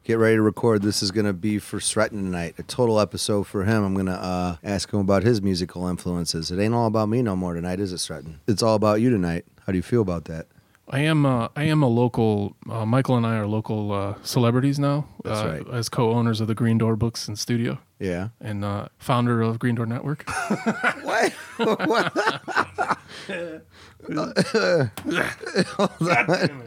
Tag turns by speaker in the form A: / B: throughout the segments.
A: get ready to record. This is going to be for Sretton tonight, a total episode for him. I'm going to ask him about his musical influences. It ain't all about me no more tonight, is it, Sretton? It's all about you tonight. How do you feel about that?
B: I am a local, Michael and I are local celebrities now.
A: That's right.
B: As co-owners of the Green Door Books and Studio.
A: Yeah.
B: And founder of Green Door Network.
A: What? What? Hold on.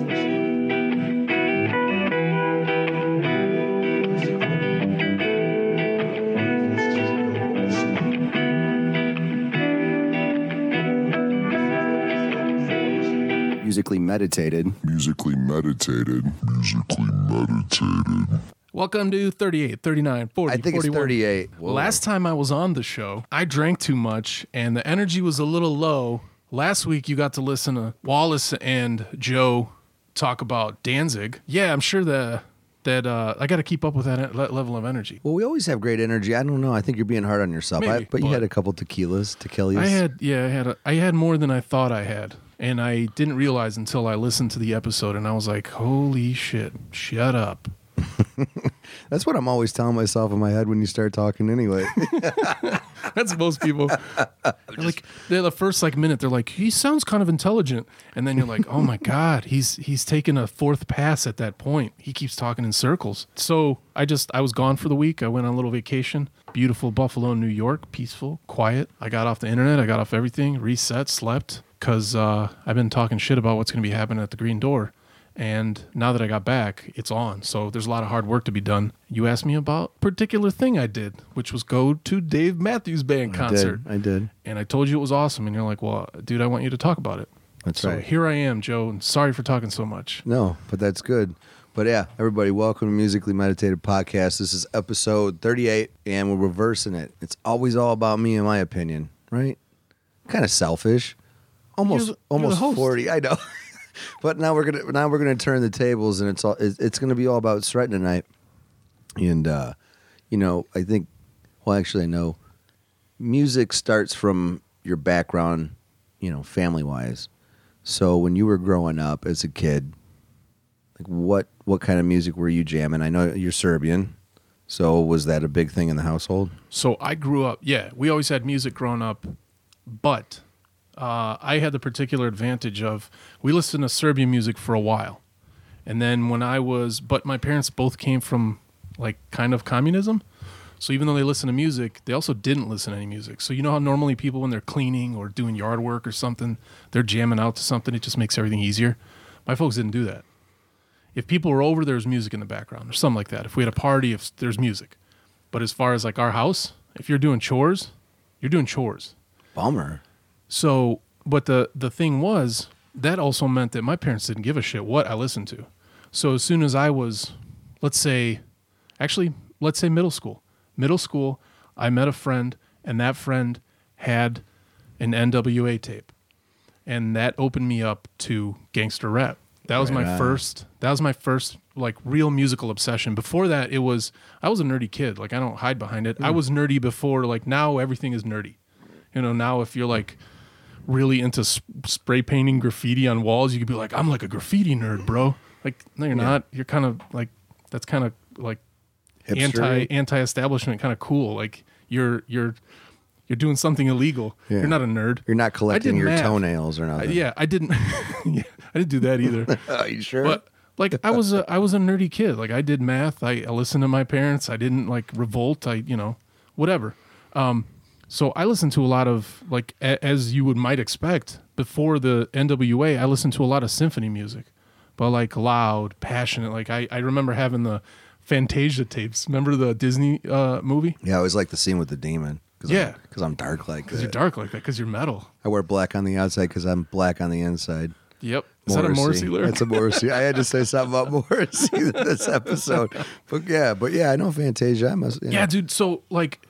A: Musically meditated.
B: Welcome to 38, 39, 40,
A: I think
B: 41.
A: it's 38. Whoa.
B: Last time I was on the show, I drank too much and the energy was a little low. Last week, you got to listen to Wallace and Joe talk about Danzig. Yeah, I'm sure that I got to keep up with that level of energy.
A: Well, we always have great energy. I don't know. I think you're being hard on yourself.
B: Maybe,
A: But you had a couple tequilas.
B: I had more than I thought I had. And I didn't realize until I listened to the episode and I was like, holy shit, shut up.
A: That's what I'm always telling myself in my head when you start talking anyway.
B: That's most people. They're the first minute, they're like, he sounds kind of intelligent. And then you're like, oh my God, he's taken a fourth pass at that point. He keeps talking in circles. So I was gone for the week. I went on a little vacation. Beautiful Buffalo, New York, peaceful, quiet. I got off the internet. I got off everything, reset, slept. Because I've been talking shit about what's going to be happening at the Green Door. And now that I got back, it's on. So there's a lot of hard work to be done. You asked me about a particular thing I did, which was go to Dave Matthews Band concert.
A: I did.
B: And I told you it was awesome. And you're like, well, dude, I want you to talk about it.
A: That's right.
B: So here I am, Joe. And sorry for talking so much.
A: No, but that's good. But yeah, everybody, welcome to Musically Meditated Podcast. This is episode 38, and we're reversing it. It's always all about me, in my opinion, right? Kind of selfish. Almost 40. I know. But now we're gonna turn the tables, and it's gonna be all about Sretton tonight. And I think, well, actually, I know music starts from your background, family wise. So when you were growing up as a kid, like what kind of music were you jamming? I know you're Serbian, so was that a big thing in the household?
B: So I grew up. Yeah, we always had music growing up, but. I had the particular advantage of we listened to Serbian music for a while. And then but my parents both came from kind of communism. So even though they listened to music, they also didn't listen to any music. So you know how normally people, when they're cleaning or doing yard work or something, they're jamming out to something. It just makes everything easier. My folks didn't do that. If people were over, there was music in the background or something like that. If we had a party, if there's music. But as far as our house, if you're doing chores, you're doing chores.
A: Bummer.
B: So, but the thing was, that also meant that my parents didn't give a shit what I listened to. So as soon as I was, let's say middle school. Middle school, I met a friend, and that friend had an NWA tape. And that opened me up to gangster rap. That was my first real musical obsession. Before that, I was a nerdy kid. I don't hide behind it. I was nerdy before, now everything is nerdy. Now if you're really into spray painting graffiti on walls, you could be like, I'm like a graffiti nerd, bro. No, you're not. You're kind of that's kind of anti-establishment, kind of cool. You're doing something illegal. Yeah. You're not a nerd.
A: You're not collecting your toenails or nothing.
B: I didn't. I didn't do that either.
A: Are you sure?
B: But I was a nerdy kid. I did math. I listened to my parents. I didn't revolt. Whatever. So I listened to a lot of, as you might expect, before the NWA, I listened to a lot of symphony music, but loud, passionate. I remember having the Fantasia tapes. Remember the Disney movie?
A: Yeah, it was the scene with the demon. Because I'm dark like that.
B: Because you're dark like that, because you're metal.
A: I wear black on the outside because I'm black on the inside.
B: Yep. Is that a Morrissey lyric?
A: That's a Morrissey. I had to say something about Morrissey this episode. But yeah, I know Fantasia.
B: Yeah, dude, so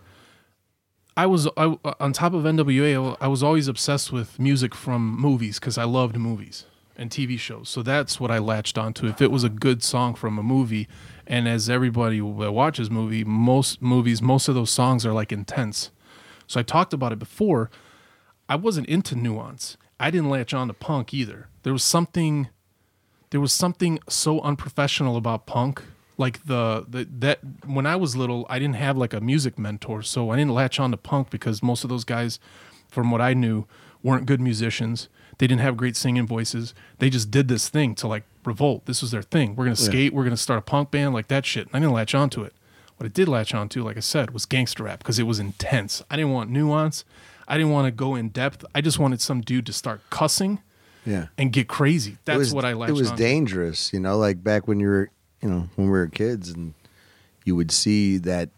B: I was on top of NWA. I was always obsessed with music from movies because I loved movies and TV shows. So that's what I latched onto. If it was a good song from a movie, and as everybody that watches most of those songs are intense. So I talked about it before. I wasn't into nuance. I didn't latch on to punk either. There was something so unprofessional about punk. like that when I was little, I didn't have like a music mentor, so I didn't latch on to punk because most of those guys, from what I knew, weren't good musicians. They didn't have great singing voices. They just did this thing to like revolt. This was their thing. We're gonna skate. We're gonna start a punk band, like that shit. And I didn't latch onto it. What I did latch onto, like I said, was gangster rap because it was intense. I didn't want nuance. I didn't want to go in depth. I just wanted some dude to start cussing and get crazy. That's what I latched on.
A: It was dangerous, like back when you were, when we were kids and you would see that,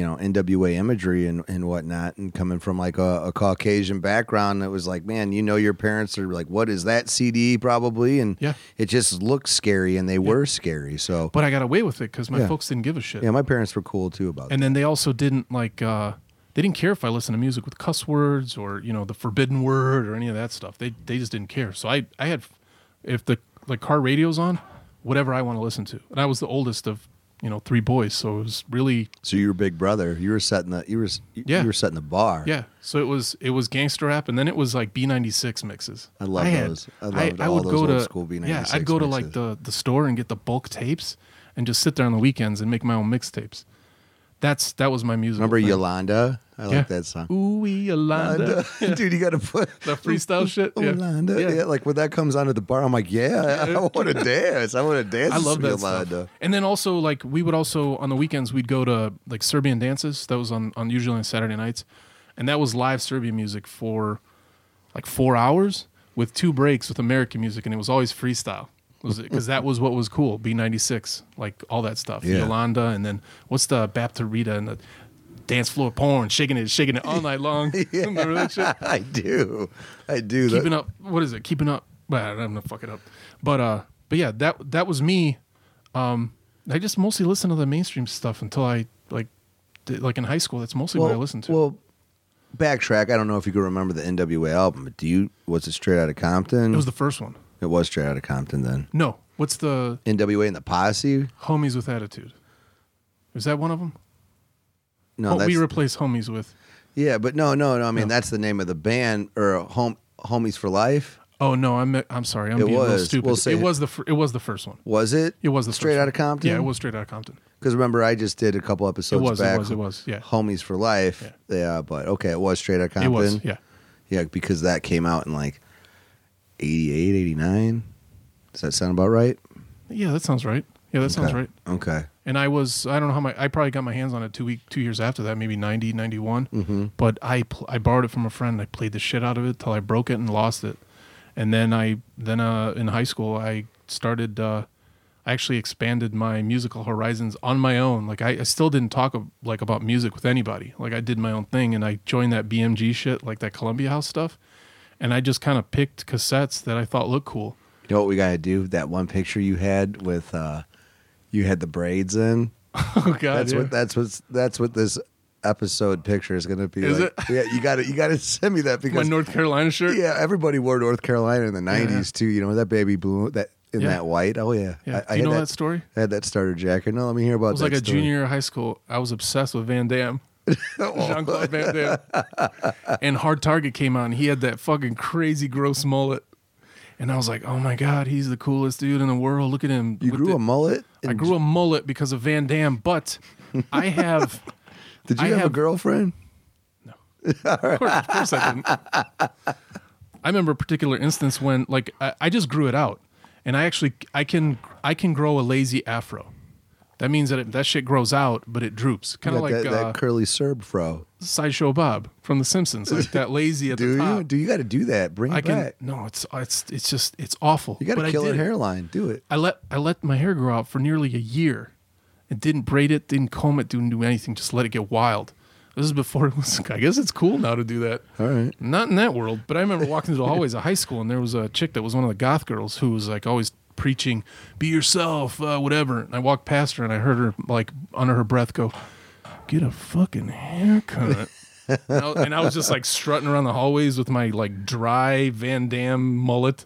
A: NWA imagery and whatnot, and coming from like a Caucasian background, that was like, man, your parents are like, what is that CD probably? And it just looked scary, and they were scary. So,
B: but I got away with it because my folks didn't give a shit.
A: Yeah, my parents were cool too about that.
B: And then they also didn't like, they didn't care if I listened to music with cuss words or, the forbidden word or any of that stuff. They just didn't care. So I had, if the like car radio's on, whatever I want to listen to. And I was the oldest of, 3 boys, so it was really.
A: So you were big brother. You were setting the you were setting the bar.
B: Yeah. So it was gangster rap, and then it was like B96 mixes.
A: I love those. I loved all those old school B96.
B: Yeah, I'd go to like the store and get the bulk tapes, and just sit there on the weekends and make my own mixtapes. That was my music.
A: Remember Yolanda? I like that song.
B: Ooh, Yolanda.
A: Dude, you got to put
B: the freestyle shit.
A: Yolanda. Yeah, like when that comes onto the bar, I'm like, I want to dance. I want to dance.
B: I love that
A: Yolanda
B: stuff. And then also, like, we would also, on the weekends, we'd go to, like, Serbian dances. That was on usually on Saturday nights. And that was live Serbian music for, like, 4 hours with 2 breaks with American music. And it was always freestyle. Because that was what was cool. B96, like all that stuff.
A: Yeah.
B: Yolanda, and then what's the Baptarita and the dance floor porn, shaking it all night long. Remember that shit?
A: I do.
B: Keeping up. What is it? Keeping up. Well, I'm gonna fuck it up. But yeah, that was me. I just mostly listened to the mainstream stuff until I like in high school. That's mostly what I listened to.
A: Well, backtrack. I don't know if you can remember the NWA album, but was it Straight Outta Compton?
B: It was the first one.
A: It was Straight Outta Compton then.
B: No. What's the
A: NWA and the Posse?
B: Homies with Attitude. Is that one of them?
A: No,
B: we replaced Homies with.
A: Yeah, but no. I mean, that's the name of the band, or Homies for Life.
B: Oh no, I'm sorry. I'm being a little stupid. It was the first one.
A: Was it?
B: It was the
A: Straight Outta Compton.
B: Yeah, it was Straight Outta Compton.
A: Because remember, I just did a couple episodes back.
B: It was. Yeah.
A: Homies for Life. Yeah, but okay, it was Straight Outta Compton.
B: It was. Yeah.
A: Yeah, because that came out in like 88, 89. Does that sound about right?
B: Yeah, that souned right.
A: Okay.
B: And I don't know I probably got my hands on it 2 years after that, maybe 90, 91.
A: Mm-hmm.
B: But I borrowed it from a friend. I played the shit out of it till I broke it and lost it. And then in high school, I started, I actually expanded my musical horizons on my own. Like I still didn't talk about music with anybody. Like I did my own thing, and I joined that BMG shit, like that Columbia House stuff. And I just kind of picked cassettes that I thought looked cool.
A: You know what we got to do? That one picture you had with, you had the braids in.
B: Oh God!
A: That's what this episode picture is going to be.
B: Is
A: like.
B: it?
A: Yeah, you got to send me that because
B: my North Carolina shirt.
A: Yeah, everybody wore North Carolina in the '90s too. You know that baby blue that white. Oh yeah.
B: Do you know that story?
A: I had that starter jacket. No, let me hear about. It
B: was like a junior year of high school. I was obsessed with Van Damme. Jean-Claude Van Damme. And Hard Target came out, and he had that fucking crazy gross mullet. And I was like, oh my God, he's the coolest dude in the world. Look at him.
A: You grew a mullet?
B: I grew a mullet because of Van Damme, but I have...
A: Did you have a girlfriend?
B: No. Of course I didn't. I remember a particular instance when, like, I just grew it out. And I can grow a lazy afro. That means that shit grows out, but it droops. Kind of like
A: that curly Serb fro.
B: Sideshow Bob from The Simpsons, like that lazy at the top.
A: Do you got to do that? Bring it back.
B: No, it's awful.
A: You got to kill a hairline. Do it.
B: I let my hair grow out for nearly a year, and didn't braid it, didn't comb it, didn't do anything. Just let it get wild. This is before it was. I guess it's cool now to do that.
A: All right.
B: Not in that world, but I remember walking through the hallways of high school, and there was a chick that was one of the goth girls who was like always preaching, be yourself, whatever. And I walked past her, and I heard her like under her breath go, get a fucking haircut. and I was just like strutting around the hallways with my like dry Van Damme mullet.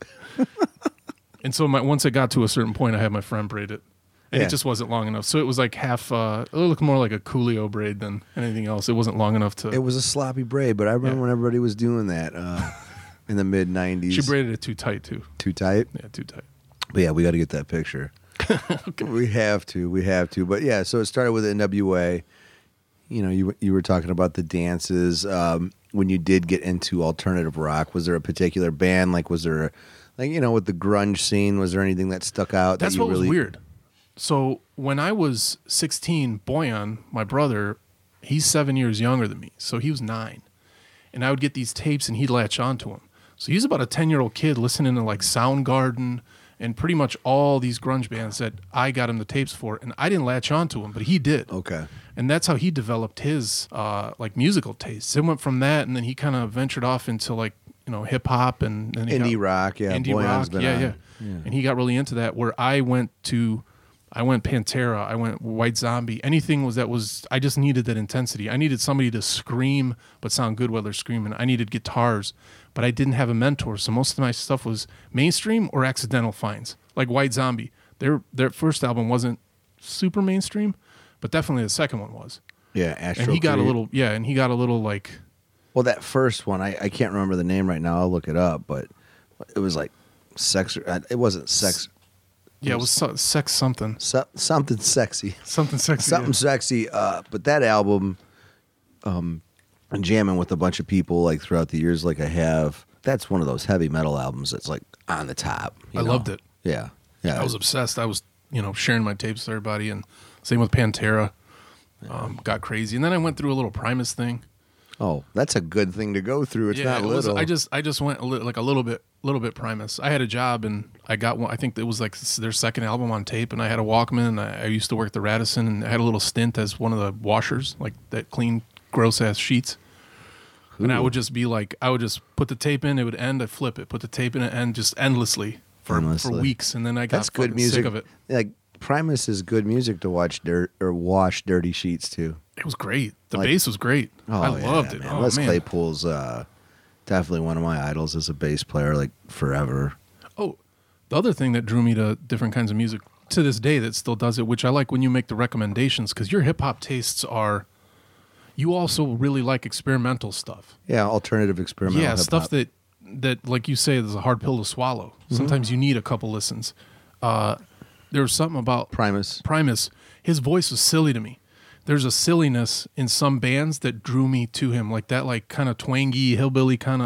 B: And so once it got to a certain point, I had my friend braid it. And it just wasn't long enough. So it was like half, it looked more like a Coolio braid than anything else. It wasn't long enough to.
A: It was a sloppy braid, but I remember when everybody was doing that in the mid 90s.
B: She braided it too tight too.
A: Too tight?
B: Yeah, too tight.
A: But yeah, we got to get that picture. We have to. But yeah, so it started with NWA. You know, you were talking about the dances. When you did get into alternative rock, was there a particular band? Like, was there, like, you know, with the grunge scene, was there anything that stuck out?
B: That's
A: that
B: what was weird. So when I was 16, Boyan, my brother, he's 7 years younger than me, so he was 9. And I would get these tapes and he'd latch onto them. So he's about a 10-year-old kid listening to like Soundgarden and pretty much all these grunge bands that I got him the tapes for. And I didn't latch onto him, but he did.
A: Okay.
B: And that's how he developed his like musical tastes. It went from that, and then he kind of ventured off into like, you know, hip hop and
A: indie rock. Yeah.
B: Indie rock. Yeah. And he got really into that, where I went Pantera, I went White Zombie. Anything I just needed that intensity. I needed somebody to scream but sound good while they're screaming. I needed guitars, but I didn't have a mentor. So most of my stuff was mainstream or accidental finds. Like White Zombie. Their first album wasn't super mainstream, but definitely the second one was.
A: Yeah, Astro
B: And he got
A: Creed.
B: a little like...
A: Well, that first one, I can't remember the name right now. I'll look it up, but it was like sex. It wasn't sex.
B: Yeah, it was sex something.
A: Something sexy.
B: Something sexy.
A: Something sexy. But that album, jamming with a bunch of people like throughout the years, like I have, that's one of those heavy metal albums that's like on the top.
B: I loved it.
A: Yeah.
B: I was obsessed. I was, you know, sharing my tapes with everybody, and same with Pantera. Got crazy. And then I went through a little Primus thing.
A: Oh, that's a good thing to go through. It's not little.
B: I just went a little bit Primus. I had a job and I got one. I think it was like their second album on tape, and I had a Walkman. And I used to work the Radisson, and I had a little stint as one of the washers, like that clean gross ass sheets. Ooh. And I would just put the tape in, it would end, I'd flip it, put the tape in, it end just endlessly for weeks, and then I got
A: good music.
B: Sick of it.
A: Like Primus is good music to wash dirty sheets too.
B: It was great. The bass was great. I loved it.
A: Man.
B: Oh,
A: Les
B: man.
A: Claypool's definitely one of my idols as a bass player, like forever.
B: Oh, the other thing that drew me to different kinds of music to this day that still does it, which I like when you make the recommendations, because your hip hop tastes are, you also really like experimental stuff.
A: Yeah, alternative experimental.
B: Yeah,
A: hip-hop.
B: stuff that like you say is a hard pill to swallow. Mm-hmm. Sometimes you need a couple listens. There was something about Primus. His voice was silly to me. There's a silliness in some bands that drew me to him, like that, like kind of twangy hillbilly kind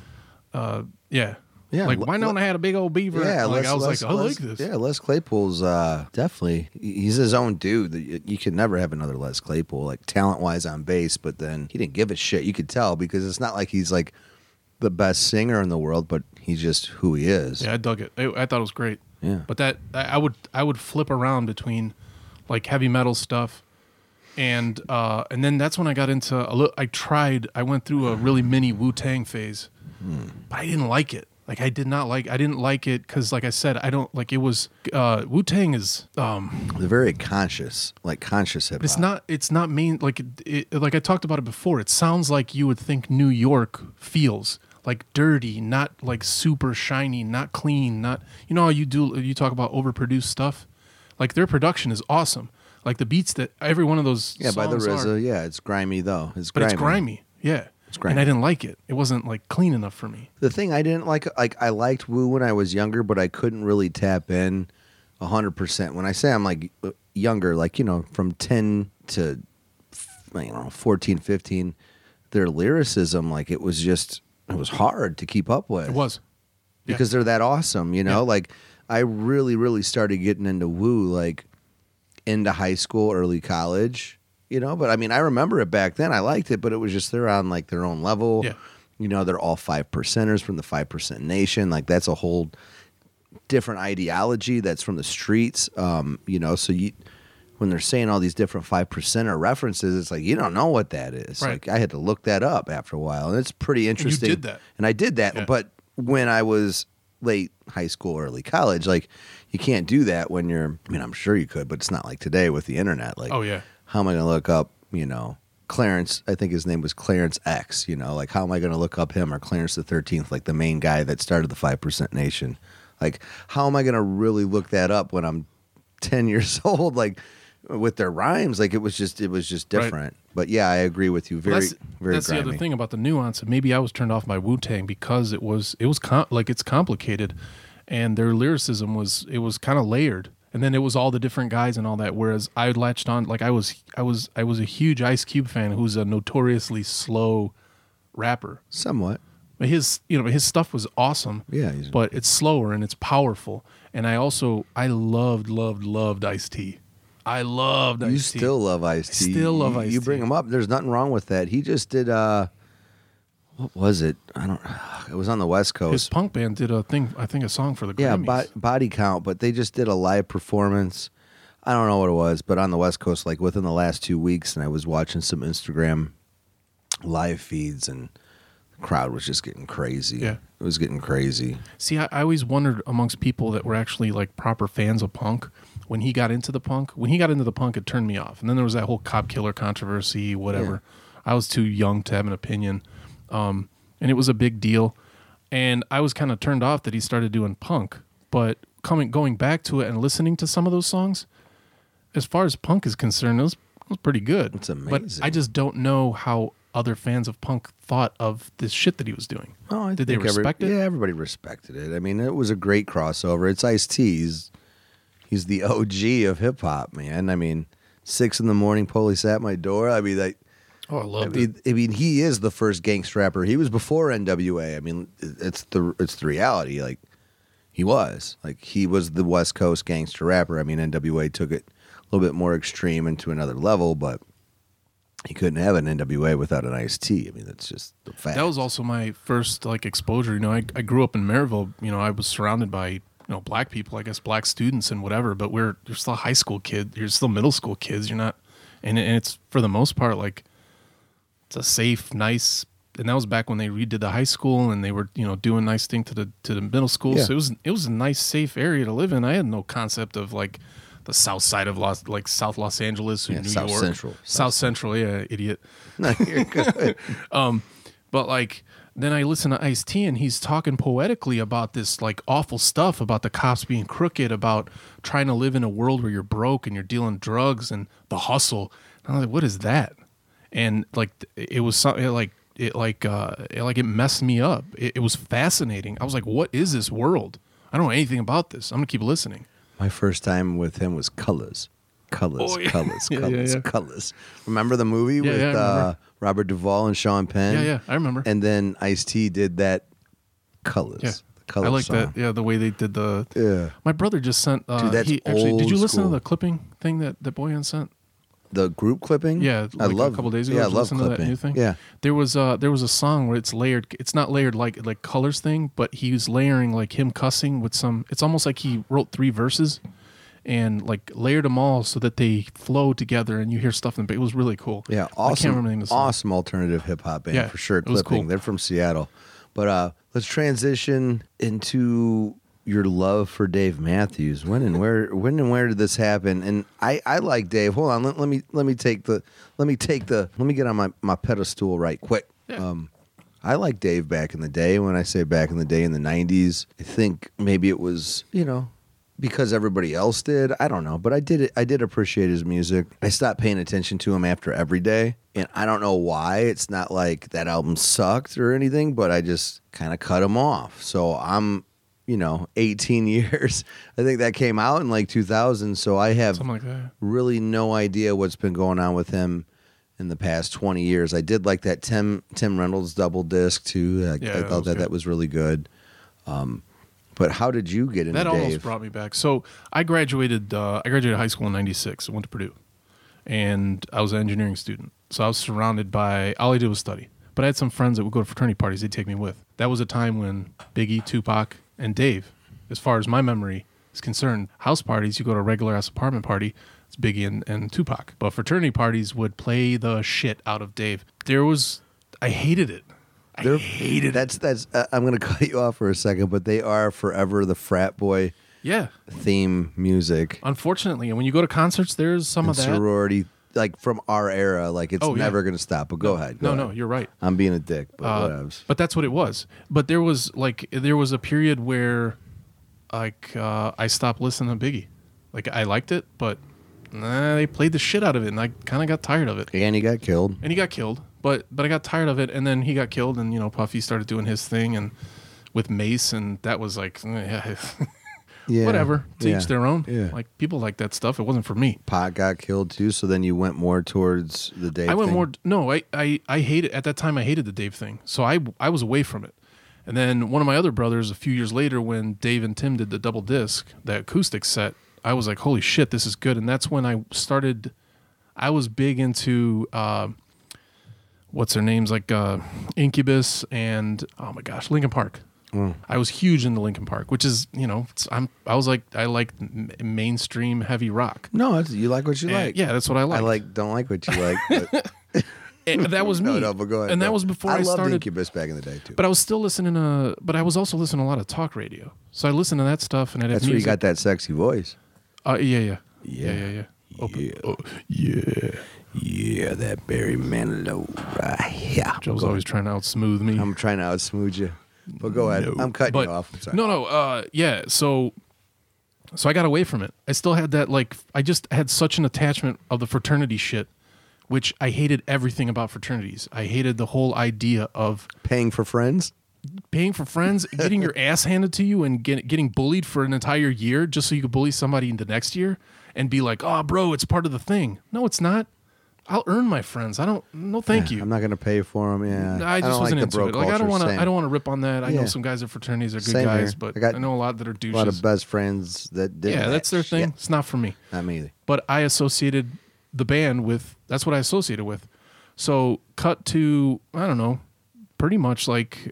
B: of. Yeah. Like why don't I had a big old beaver?
A: Yeah,
B: like I like this.
A: Yeah, Les Claypool's definitely, he's his own dude. You could never have another Les Claypool, like talent wise on bass. But then he didn't give a shit. You could tell because it's not like he's like the best singer in the world, but he's just who he is.
B: Yeah, I dug it. I thought it was great.
A: Yeah,
B: but that I would flip around between like heavy metal stuff. And then that's when I got into I went through a really mini Wu-Tang phase, but I didn't like it. Like I didn't like it because, like I said, I don't like it was Wu-Tang is
A: they're very conscious hip hop.
B: But it's not main like like I talked about it before. It sounds like you would think New York feels like dirty, not like super shiny, not clean, not how you talk about overproduced stuff. Like their production is awesome. Like the beats that every one of those songs
A: by the RZA,
B: are,
A: it's grimy though.
B: It's grimy, yeah.
A: It's grimy.
B: And I didn't like it. It wasn't like clean enough for me.
A: The thing I didn't like I liked Wu when I was younger, but I couldn't really tap in 100%. When I say I'm like younger, like from 10 to 14, 15, their lyricism, like it was hard to keep up with.
B: It was.
A: Because they're that awesome, Like I really, really started getting into Wu like into high school, early college, but I mean, I remember it back then. I liked it, but it was just they're on like their own level.
B: Yeah.
A: They're all 5%ers from the 5% Nation. Like that's a whole different ideology that's from the streets. So when they're saying all these different 5%er references, it's like you don't know what that is.
B: Right.
A: Like I had to look that up after a while, and it's pretty interesting.
B: And you did that.
A: And I did that,
B: yeah.
A: But when I was late high school, early college, like you can't do that when I'm sure you could, but it's not like today with the internet. Like,
B: oh yeah,
A: how am I going to look up, Clarence, I think his name was Clarence X, like how am I going to look up him or Clarence the 13th, like the main guy that started the 5% Nation? Like, how am I going to really look that up when I'm 10 years old? Like with their rhymes, like it was just different. Right. But yeah, I agree with you. Very grimy.
B: That's the other thing about the nuance. Maybe I was turned off by Wu-Tang because it's complicated, and their lyricism was kind of layered, And then it was all the different guys and all that. Whereas I latched on, like I was a huge Ice Cube fan, who's a notoriously slow rapper.
A: Somewhat.
B: But his stuff was awesome.
A: Yeah,
B: but it's slower and it's powerful. And I loved Ice-T. I loved Ice-T.
A: You still love Ice-T.
B: Still love Ice-T.
A: You bring him up. There's nothing wrong with that. He just did. What was it? It was on the West Coast.
B: His punk band did a thing. I think a song for the Grammys.
A: Yeah, Body Count. But they just did a live performance. I don't know what it was, but on the West Coast, like within the last 2 weeks, and I was watching some Instagram live feeds, and the crowd was just getting crazy.
B: Yeah.
A: It was getting crazy.
B: See, I always wondered amongst people that were actually like proper fans of punk, when he got into the punk, it turned me off. And then there was that whole Cop Killer controversy, whatever. Yeah. I was too young to have an opinion. And it was a big deal. And I was kind of turned off that he started doing punk. But going back to it and listening to some of those songs, as far as punk is concerned, it was pretty good.
A: It's amazing.
B: But I just don't know how other fans of punk thought of this shit that he was doing.
A: Oh,
B: Did they respect it?
A: Yeah, everybody respected it. I mean, it was a great crossover. It's Ice-T. He's the OG of hip hop, man. I mean, 6 a.m, police at my door. I mean,
B: I loved it.
A: I mean, he is the first gangster rapper. He was before NWA. I mean, it's the reality. Like, he was the West Coast gangster rapper. I mean, NWA took it a little bit more extreme into another level, but he couldn't have an NWA without an Ice-T. I mean, that's just the fact.
B: That was also my first like exposure. You know, I grew up in Maryville. You know, I was surrounded by black people, I guess, black students and whatever. But you're still a high school kid. You're still middle school kids. You're not, and it's for the most part like it's a safe, nice. And that was back when they redid the high school and they were doing nice thing to the middle school. Yeah. So it was a nice, safe area to live in. I had no concept of like the south side of South Los Angeles or New
A: South
B: York.
A: Central.
B: South Central, yeah, idiot.
A: No, you're good.
B: But like then I listen to Ice-T and he's talking poetically about this like awful stuff about the cops being crooked, about trying to live in a world where you're broke and you're dealing drugs and the hustle. And I was like, what is that? And like it was something like it messed me up. It was fascinating. I was like, what is this world? I don't know anything about this. I'm gonna keep listening.
A: My first time with him was Colors. Colors. Remember the movie with Robert Duvall and Sean Penn?
B: Yeah, I remember.
A: And then Ice-T did that Colors.
B: Yeah.
A: The Colors
B: I like
A: song.
B: that. Yeah, the way they did the.
A: Yeah.
B: My brother just sent.
A: Dude, that's
B: did you listen to the clipping thing that Boyan sent?
A: The group clipping?
B: Yeah, like a couple days ago.
A: Yeah, I
B: Did you
A: love
B: listen
A: clipping.
B: to that new thing?
A: Yeah.
B: There was a song where it's layered. It's not layered like Colors thing, but he was layering like him cussing with some. It's almost like he wrote 3 verses, and like layered them all so that they flow together, and you hear stuff. It was really cool.
A: Yeah, awesome.
B: I can't remember the name of the song.
A: Awesome alternative hip hop band for sure.
B: it was
A: Clipping.
B: cool.
A: They're from Seattle, but let's transition into your love for Dave Matthews. When and where did this happen? And I like Dave. Hold on, let me get on my pedestal right quick.
B: Yeah.
A: I like Dave back in the day. When I say back in the day, in the 90s, I think maybe it was, because everybody else did. I don't know, but I did appreciate his music. I stopped paying attention to him after Every Day, and I don't know why. It's not like that album sucked or anything, but I just kind of cut him off. So I'm 18 years. I think that came out in like 2000. So I have
B: Something like that.
A: really no idea what's been going on with him in the past 20 years. I did like that Tim Reynolds double disc too. I thought that was really good. But how did you get into
B: that?
A: Dave?
B: Almost brought me back. So I graduated high school in '96. I went to Purdue, and I was an engineering student. So I was surrounded by all I did was study. But I had some friends that would go to fraternity parties. They'd take me with. That was a time when Biggie, Tupac, and Dave, as far as my memory is concerned, house parties, you go to a regular ass apartment party, it's Biggie and Tupac. But fraternity parties would play the shit out of Dave. I hated it. I hated it.
A: That's. I'm going to cut you off for a second, but they are forever the frat boy theme music.
B: Unfortunately, and when you go to concerts, there's some of that.
A: Sorority, like from our era, like it's never going to stop. But go ahead. Go ahead.
B: You're right.
A: I'm being a dick, but whatever.
B: But that's what it was. But there was a period where, like, I stopped listening to Biggie. Like, I liked it, but they played the shit out of it, and I kind of got tired of it.
A: And he got killed.
B: But I got tired of it, and then he got killed, and Puffy started doing his thing, and with Mace, and that was like,
A: Yeah,
B: whatever. To
A: yeah,
B: each their own.
A: yeah.
B: Like people like that stuff. It wasn't for me.
A: Pot got killed too, so then you went more towards the Dave
B: I went
A: thing?
B: more. No, I hated at that time. I hated the Dave thing, so I was away from it. And then one of my other brothers, a few years later, when Dave and Tim did the double disc, that acoustic set, I was like, holy shit, this is good. And that's when I started. I was big into what's their names, like Incubus and oh my gosh, Linkin Park. I was huge into Linkin Park, which is, you know, I was like, I like mainstream heavy rock.
A: No, you like what you like.
B: Yeah, that's what I like.
A: I don't like what you like. But
B: And that was me.
A: no, but go ahead.
B: And that was before I
A: loved
B: started.
A: Incubus back in the day too.
B: But I was still listening to, but I was also listening to a lot of talk radio. So I listened to that stuff, and I'd have
A: That's where you
B: music.
A: got that sexy voice.
B: Yeah.
A: Yeah.
B: Open.
A: Yeah.
B: Oh, yeah.
A: Yeah, that Barry Manilow. Yeah.
B: Joe's
A: Go
B: always trying to outsmooth me.
A: I'm trying to outsmooth you. But go ahead. I'm cutting
B: But-
A: you off. I'm sorry.
B: No. Yeah. So I got away from it. I still had that, like, I just had such an attachment of the fraternity shit, which I hated everything about fraternities. I hated the whole idea of
A: Paying for friends?
B: paying for friends, getting your ass handed to you, and getting bullied for an entire year just so you could bully somebody in the next year and be like, oh, bro, it's part of the thing. No, it's not. I'll earn my friends. No, thank you.
A: I'm not going to pay for them. Yeah.
B: I just
A: don't
B: wasn't
A: like the
B: into
A: bro
B: it. Like I don't
A: culture.
B: want to rip on that. I know
A: Yeah.
B: some guys at fraternities are good
A: Same
B: guys,
A: here.
B: but
A: I got
B: I know a lot that are
A: A
B: douches.
A: lot of best friends that did
B: Yeah,
A: that
B: that's their thing.
A: shit.
B: It's not for me.
A: Not me either.
B: But I associated the band with, that's what I associated with. So cut to, I don't know, pretty much like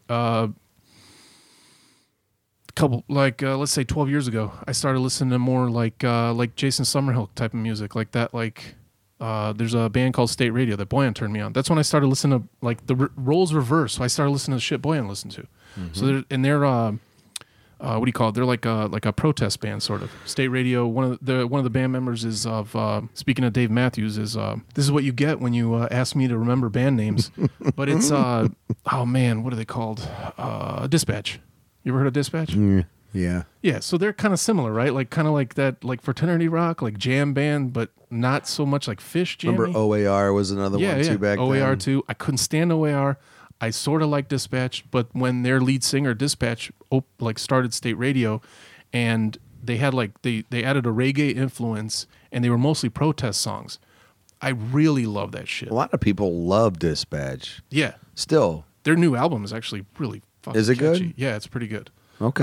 B: let's say 12 years ago, I started listening to more like Jason Summerhill type of music, like that. Like there's a band called State Radio that Boyan turned me on. That's when I started listening to like the roles reverse. So I started listening to shit Boyan listened to. So they're what do you call it? They're like a protest band sort of. State Radio. One of the band members is of speaking of Dave Matthews is this is what you get when you ask me to remember band names. But it's oh man, what are they called? Dispatch. You ever heard of Dispatch?
A: Yeah.
B: Yeah, so they're kind of similar, right? Like kind of like that, like fraternity rock, like jam band, but not so much like Fish Jammy.
A: Remember OAR was another one too back then?
B: OAR too. I couldn't stand OAR. I sort of like Dispatch, but when their lead singer Dispatch started State Radio, and they had like they added a reggae influence, and they were mostly protest songs. I really love that shit.
A: A lot of people love Dispatch.
B: Yeah,
A: Still.
B: their new album is actually really fucking
A: Is it
B: catchy.
A: good?
B: Yeah, it's pretty good.
A: Okay.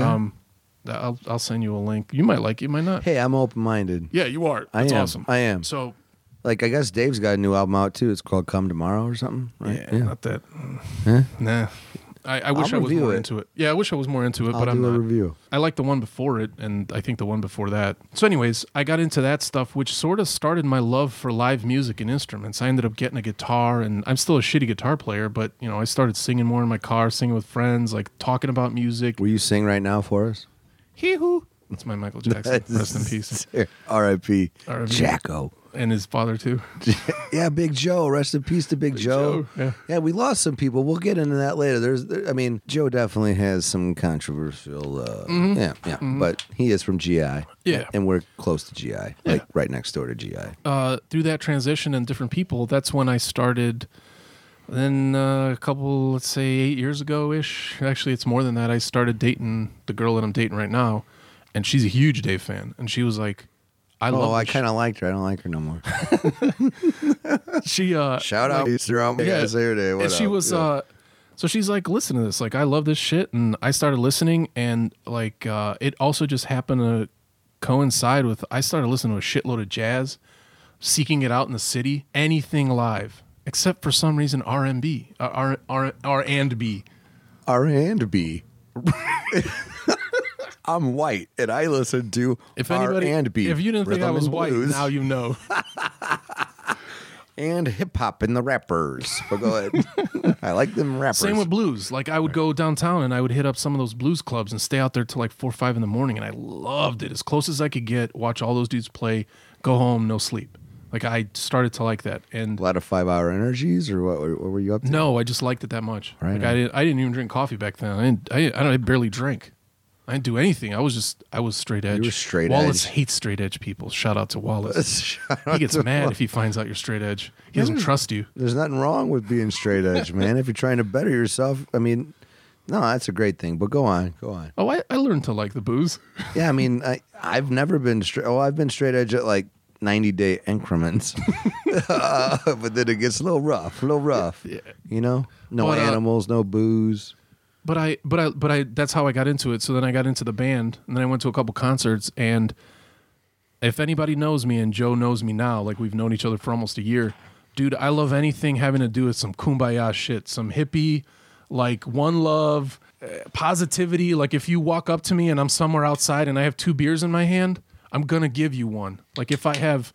B: I'll send you a link. You might like it, you might not.
A: Hey, I'm open-minded.
B: Yeah, you are.
A: I
B: That's
A: am.
B: awesome.
A: I am.
B: So
A: Like, I guess Dave's got a new album out, too. It's called Come Tomorrow or something, right?
B: yeah, not that.
A: Huh?
B: Nah. I wish I was
A: review
B: more
A: it.
B: into it. Yeah, I wish I was more into it,
A: I'll
B: but I'm
A: do a
B: not.
A: review.
B: I like the one before it, and I think the one before that. So anyways, I got into that stuff, which sort of started my love for live music and instruments. I ended up getting a guitar, and I'm still a shitty guitar player, but, you know, I started singing more in my car, singing with friends, like talking about music.
A: Will you sing right now for us?
B: Hee-hoo. That's my Michael Jackson. Rest in peace.
A: R.I.P.
B: R.I.P.
A: Jacko.
B: And his father, too.
A: Yeah, Big Joe. Rest in peace to Big Joe.
B: Joe, yeah.
A: We lost some people. We'll get into that later. Joe definitely has some controversial. But he is from GI.
B: Yeah.
A: And we're close to GI, like right next door to GI.
B: Through that transition and different people, that's when I started. Then a couple, let's say 8 years ago-ish. Actually, it's more than that. I started dating the girl that I'm dating right now, and she's a huge Dave fan. And she was like, I
A: kind of liked her. I don't like her no more.
B: She
A: Shout out Easter on
B: Yeah.
A: Saturday.
B: and she was so she's like, listen to this. Like, I love this shit, and I started listening, and like it also just happened to coincide with I started listening to a shitload of jazz, seeking it out in the city, anything live, except for some reason R&B, R&B.
A: R and B. I'm white, and I listen to
B: If anybody,
A: R and B.
B: if you didn't think I
A: Rhythm
B: was
A: and
B: white,
A: blues,
B: now you know.
A: and hip hop and the rappers. But go ahead. I like them rappers.
B: Same with blues. Like, I would go downtown and I would hit up some of those blues clubs and stay out there till like 4 or 5 in the morning, and I loved it. As close as I could get, watch all those dudes play, go home, no sleep. Like, I started to like that. And
A: a lot of 5 hour energies, or what were you up to?
B: no, I just liked it that much.
A: Right
B: Like,
A: on.
B: I didn't even drink coffee back then. I barely drank. I didn't do anything. I was straight edge.
A: You were straight
B: Wallace
A: edge.
B: hates straight edge people. Shout out to Wallace.
A: Shout
B: He
A: out
B: gets
A: to
B: mad
A: Wallace.
B: if he finds out you're straight edge. He doesn't trust you.
A: There's nothing wrong with being straight edge, man. If you're trying to better yourself, I mean, No, that's a great thing. But go on.
B: Oh, I learned to like the booze.
A: Yeah, I mean, I've never been straight. Oh, I've been straight edge at like 90-day increments, but then it gets a little rough.
B: Yeah.
A: You know, no
B: But,
A: animals, no booze.
B: But I that's how I got into it. So then I got into the band, and then I went to a couple concerts. And if anybody knows me, and Joe knows me now, like we've known each other for almost a year, dude, I love anything having to do with some kumbaya shit, some hippie, like one love, positivity. Like if you walk up to me and I'm somewhere outside and I have 2 beers in my hand, I'm gonna give you one. Like if I have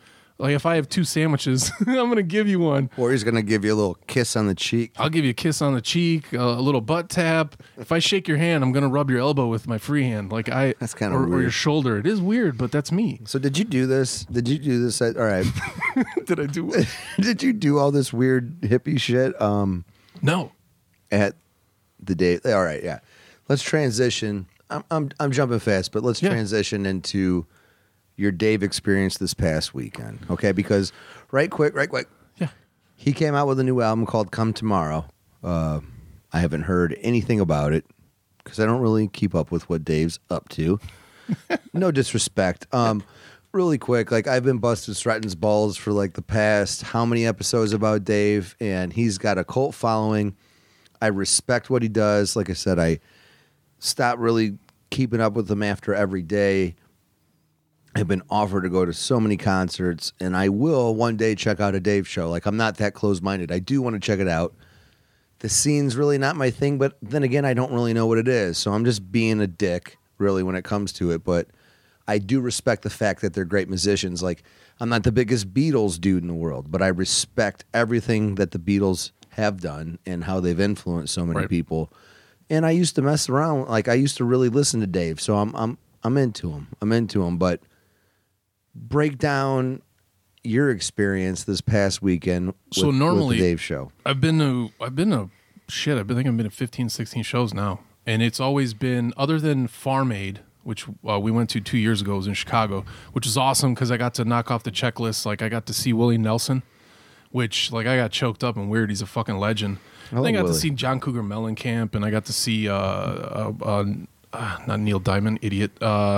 B: 2 sandwiches, I'm gonna give you one.
A: Or he's gonna give you a little kiss on the cheek.
B: I'll give you a kiss on the cheek, a little butt tap. If I shake your hand, I'm gonna rub your elbow with my free hand,
A: That's kind of
B: or
A: weird.
B: your shoulder. It is weird, but that's me.
A: So did you do this? All right.
B: Did I do it?
A: Did you do all this weird hippie shit?
B: No.
A: At the day. All right, yeah. Let's transition. I'm jumping fast, but let's
B: Yeah.
A: transition into your Dave experience this past weekend, okay? Because right quick.
B: Yeah.
A: He came out with a new album called Come Tomorrow. I haven't heard anything about it because I don't really keep up with what Dave's up to. No disrespect. Really quick, like I've been busting Stratton's balls for like the past how many episodes about Dave, and he's got a cult following. I respect what he does. Like I said, I stopped really keeping up with him after every day. I've been offered to go to so many concerts, and I will one day check out a Dave show. Like, I'm not that close-minded. I do want to check it out. The scene's really not my thing, but then again, I don't really know what it is. So I'm just being a dick, really, when it comes to it. But I do respect the fact that they're great musicians. Like, I'm not the biggest Beatles dude in the world, but I respect everything that the Beatles have done and how they've influenced so many
B: Right.
A: people. And I used to mess around. Like, I used to really listen to Dave, so I'm into him. But break down your experience this past weekend with
B: normally
A: the Dave show.
B: I've been to I've been to 15, 16 shows now. And it's always been, other than Farm Aid, which we went to 2 years ago, it was in Chicago, which is awesome because I got to knock off the checklist. Like I got to see Willie Nelson, which like I got choked up and weird. He's a fucking legend.
A: I
B: Then I got
A: love
B: to
A: Willie.
B: see John Cougar Mellencamp, and I got to see not Neil Diamond, idiot.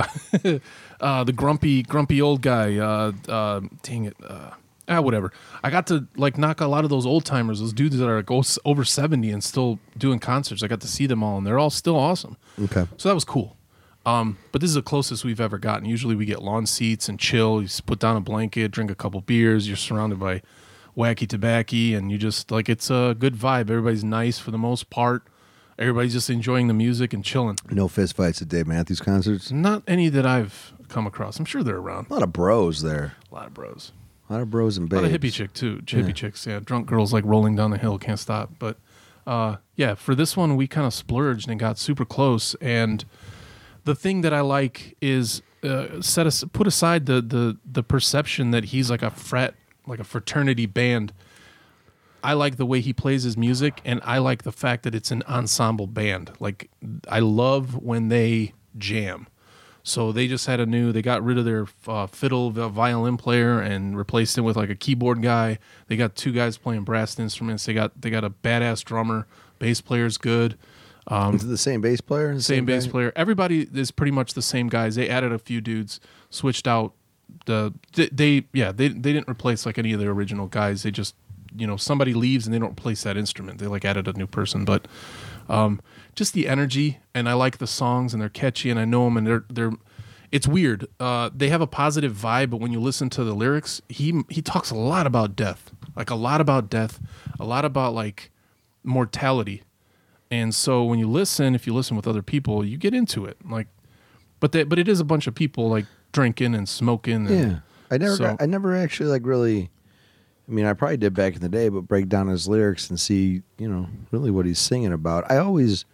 B: The grumpy old guy. Dang it. Whatever. I got to like knock a lot of those old timers, those dudes that are like over 70 and still doing concerts. I got to see them all, and they're all still awesome.
A: Okay.
B: So that was cool. But this is the closest we've ever gotten. Usually we get lawn seats and chill. You just put down a blanket, drink a couple beers. You're surrounded by wacky tobacco, and you just like, it's a good vibe. Everybody's nice for the most part. Everybody's just enjoying the music and chilling.
A: No fist fights at Dave Matthews concerts.
B: Not any that I've come across. I'm sure they're around.
A: A lot of bros there.
B: A lot of bros.
A: A lot of bros and
B: A lot
A: babes.
B: of hippie chick too. Hippie chicks, yeah. Drunk girls like rolling down the hill, can't stop. But yeah, for this one we kind of splurged and got super close. And the thing that I like is put aside the perception that he's like a fraternity band. I like the way he plays his music, and I like the fact that it's an ensemble band. Like I love when they jam. So they just they got rid of their fiddle violin player and replaced it with like a keyboard guy. They got 2 guys playing brass instruments. They got a badass drummer. Bass player's good.
A: Is it the same bass player? The
B: Same bass
A: guy?
B: player. Everybody is pretty much the same guys. They added a few dudes, switched out they didn't replace like any of their original guys. They just, somebody leaves and they don't replace that instrument. They like added a new person, but just the energy, and I like the songs, and they're catchy, and I know them, and they're it's weird. They have a positive vibe, but when you listen to the lyrics, he talks a lot about death, a lot about like mortality. And so when if you listen with other people, you get into it. Like, but it is a bunch of people like drinking and smoking. And,
A: Yeah. I never actually like really, I mean, I probably did back in the day, but break down his lyrics and see, really what he's singing about. I always,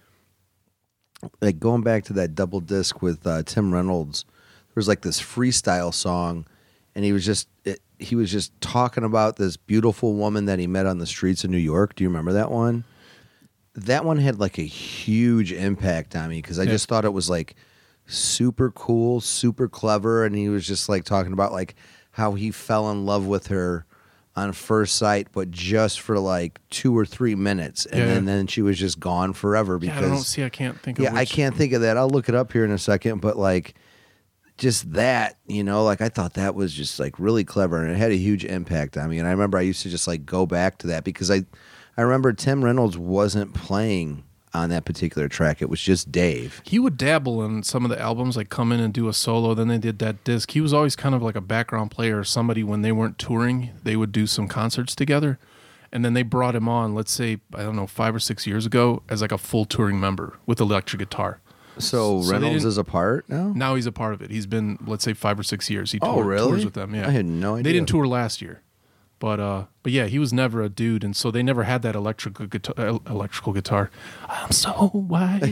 A: like going back to that double disc with Tim Reynolds, there was like this freestyle song, and he was just talking about this beautiful woman that he met on the streets of New York. Do you remember that one? That one had like a huge impact on me because I just thought it was like super cool, super clever, and he was just like talking about like how he fell in love with her on First Sight, but just for like 2 or 3 minutes, and then she was just gone forever. Because
B: I can't think of.
A: I can't think of that. I'll look it up here in a second, but like just that, like I thought that was just like really clever, and it had a huge impact on me. And I remember I used to just like go back to that because I remember Tim Reynolds wasn't playing on that particular track. It was just Dave.
B: He would dabble in some of the albums, like come in and do a solo. Then they did that disc. He was always kind of like a background player or somebody when they weren't touring. They would do some concerts together. And then they brought him on, let's say, 5 or 6 years ago, as like a full touring member with electric guitar.
A: So Reynolds is a part now?
B: Now he's a part of it. He's been, let's say, 5 or 6 years. He
A: really?
B: tours with them. Yeah,
A: I had no idea.
B: They didn't tour last year. But yeah, he was never a dude, and so they never had that electrical guitar. I'm so white.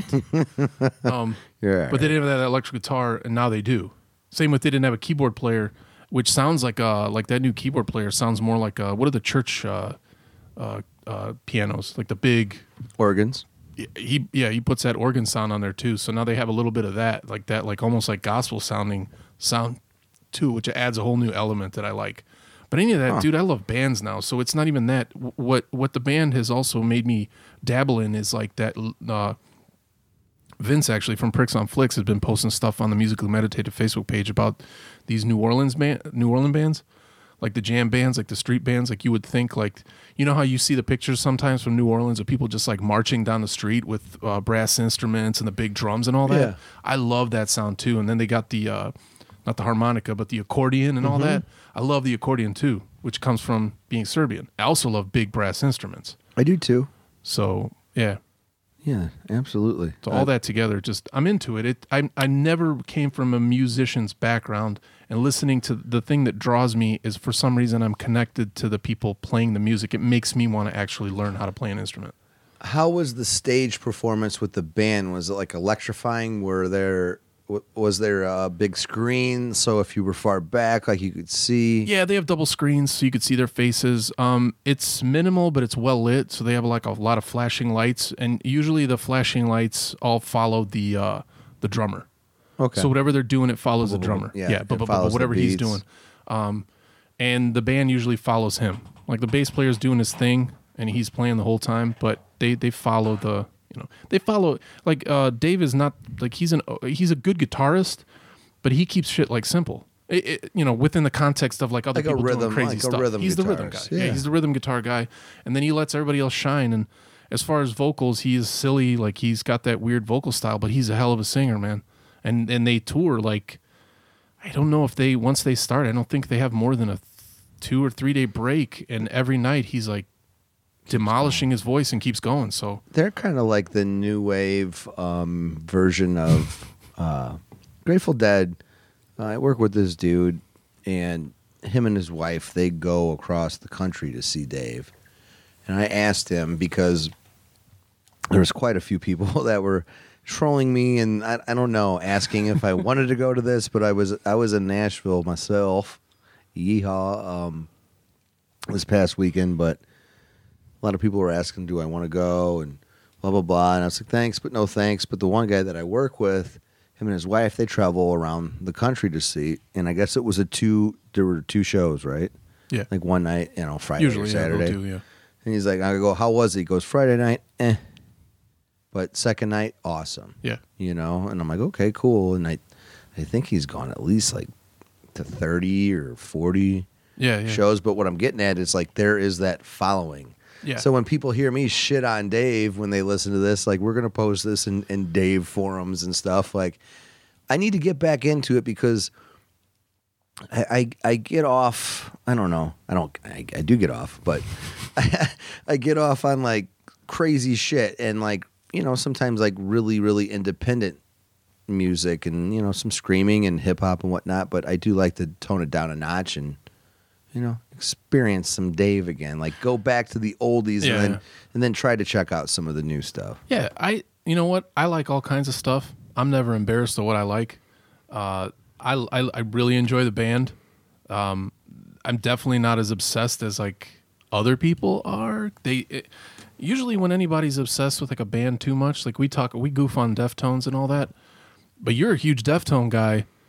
A: Yeah.
B: But they didn't have that electric guitar, and now they do. Same with they didn't have a keyboard player, which sounds like that new keyboard player sounds more like what are the church pianos, like the big
A: organs.
B: He puts that organ sound on there too. So now they have a little bit of that, like almost like gospel sounding sound too, which adds a whole new element that I like. But any of that, dude, I love bands now. So it's not even that. What the band has also made me dabble in is like that. Vince, actually, from Pricks on Flicks, has been posting stuff on the Musically Meditative Facebook page about these New Orleans bands, like the jam bands, like the street bands. Like you would think, like, you know how you see the pictures sometimes from New Orleans of people just like marching down the street with brass instruments and the big drums and all that.
A: Yeah.
B: I love that sound too. And then they got the not the harmonica, but the accordion and all that. I love the accordion too, which comes from being Serbian. I also love big brass instruments.
A: I do too.
B: So yeah.
A: Yeah, absolutely.
B: So all that together, just I'm into it. I never came from a musician's background, and listening to the thing that draws me is for some reason I'm connected to the people playing the music. It makes me want to actually learn how to play an instrument.
A: How was the stage performance with the band? Was it like electrifying? Was there a big screen so if you were far back, like you could see?
B: Yeah, they have double screens so you could see their faces. It's minimal, but it's well lit, so they have like a lot of flashing lights, and usually the flashing lights all follow the drummer.
A: Okay.
B: So whatever they're doing, it follows the drummer.
A: Yeah,
B: but
A: it follows
B: whatever
A: the
B: he's
A: beats.
B: doing. And the band usually follows him. Like the bass player's doing his thing, and he's playing the whole time, but they follow the... they follow, like, Dave is not, like, he's a good guitarist, but he keeps shit, like, simple. Within the context of, like, other
A: Like a
B: people
A: rhythm-
B: doing crazy
A: like a
B: stuff.
A: rhythm
B: He's the rhythm guy.
A: guitarist,
B: Yeah,
A: yeah.
B: he's the rhythm guitar guy. And then he lets everybody else shine. And as far as vocals, he is silly. Like, he's got that weird vocal style, but he's a hell of a singer, man. And they tour, like, I don't know if once they start, I don't think they have more than a 2 or 3 day break. And every night he's, like, demolishing his voice and keeps going. So
A: They're kind of like the new wave version of Grateful Dead. I work with this dude, and him and his wife, they go across the country to see Dave. And I asked him because there was quite a few people that were trolling me, and I don't know, asking if I wanted to go to this, but I was in Nashville myself, yeehaw, this past weekend, but a lot of people were asking, do I want to go, and blah, blah, blah. And I was like, thanks, but no thanks. But the one guy that I work with, him and his wife, they travel around the country to see. And I guess it was there were 2 shows, right?
B: yeah,
A: Like one night, Friday
B: usually
A: or Saturday.
B: they'll do, yeah.
A: And he's like, I go, how was it? He goes, Friday night, but second night, awesome.
B: Yeah.
A: And I'm like, okay, cool. And I think he's gone at least like to 30 or 40
B: Yeah.
A: shows. But what I'm getting at is like there is that following.
B: Yeah.
A: So when people hear me shit on Dave when they listen to this, like we're gonna post this in Dave forums and stuff. Like I need to get back into it because I get off. I don't know. I do get off, but I get off on like crazy shit and like sometimes like really really independent music and some screaming and hip hop and whatnot. But I do like to tone it down a notch and experience some Dave again. Like go back to the oldies and then try to check out some of the new stuff.
B: Yeah, you know what? I like all kinds of stuff. I'm never embarrassed of what I like. I really enjoy the band. I'm definitely not as obsessed as like other people are. Usually when anybody's obsessed with like a band too much, like we goof on Deftones and all that. But you're a huge Deftone guy.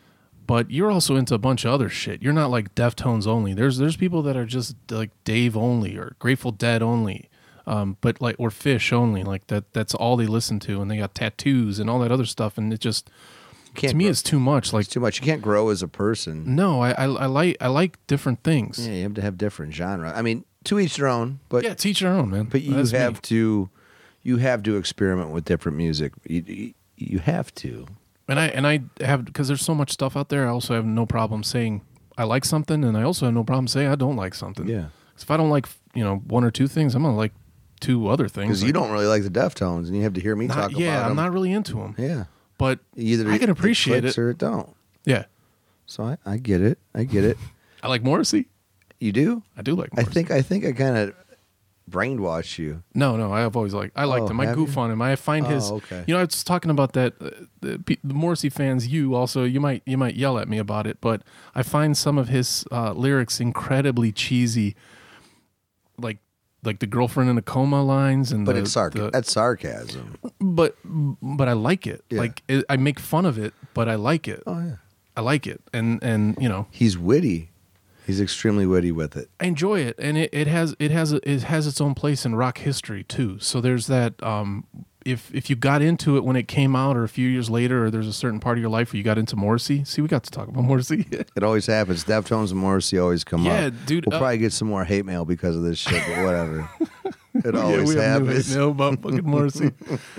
B: But you're also into a bunch of other shit. You're not like Deftones only. There's people that are just like Dave only or Grateful Dead only, but like or Fish only. Like that's all they listen to, and they got tattoos and all that other stuff. And it just to me it's too much. Like
A: it's too much. You can't grow as a person.
B: No, I like different things.
A: Yeah, you have to have different genre. I mean, to each their own. But
B: yeah, to each their own, man.
A: But you have to experiment with different music. You have to.
B: And I have, because there's so much stuff out there, I also have no problem saying I like something, and I also have no problem saying I don't like something.
A: Yeah.
B: 'Cause if I don't like, one or two things, I'm going to like two other things.
A: Because you don't really like the Deftones, and you have to hear me talk about them.
B: Yeah, I'm not really into them.
A: Yeah.
B: But
A: Either
B: I can appreciate it.
A: Or it don't.
B: Yeah.
A: So I get it. I get it.
B: I like Morrissey.
A: You do?
B: I do like Morrissey.
A: I think I kind of brainwashed you.
B: No, I've always liked. I liked him. I goof on him. I find his.
A: Okay.
B: I was talking about that. The Morrissey fans, you might yell at me about it, but I find some of his lyrics incredibly cheesy, like the girlfriend in a coma lines, and
A: But it's that's sarcasm.
B: But I like it.
A: Yeah.
B: Like I make fun of it, but I like it.
A: Oh yeah.
B: I like it, and
A: He's witty. He's extremely witty with it.
B: I enjoy it, and it has its own place in rock history too. So there's that. If you got into it when it came out, or a few years later, or there's a certain part of your life where you got into Morrissey. See, we got to talk about Morrissey.
A: It always happens. Deftones and Morrissey always come up.
B: Yeah, dude.
A: We'll probably get some more hate mail because of this shit, but whatever. It always
B: we have
A: happens.
B: New hate mail about fucking Morrissey.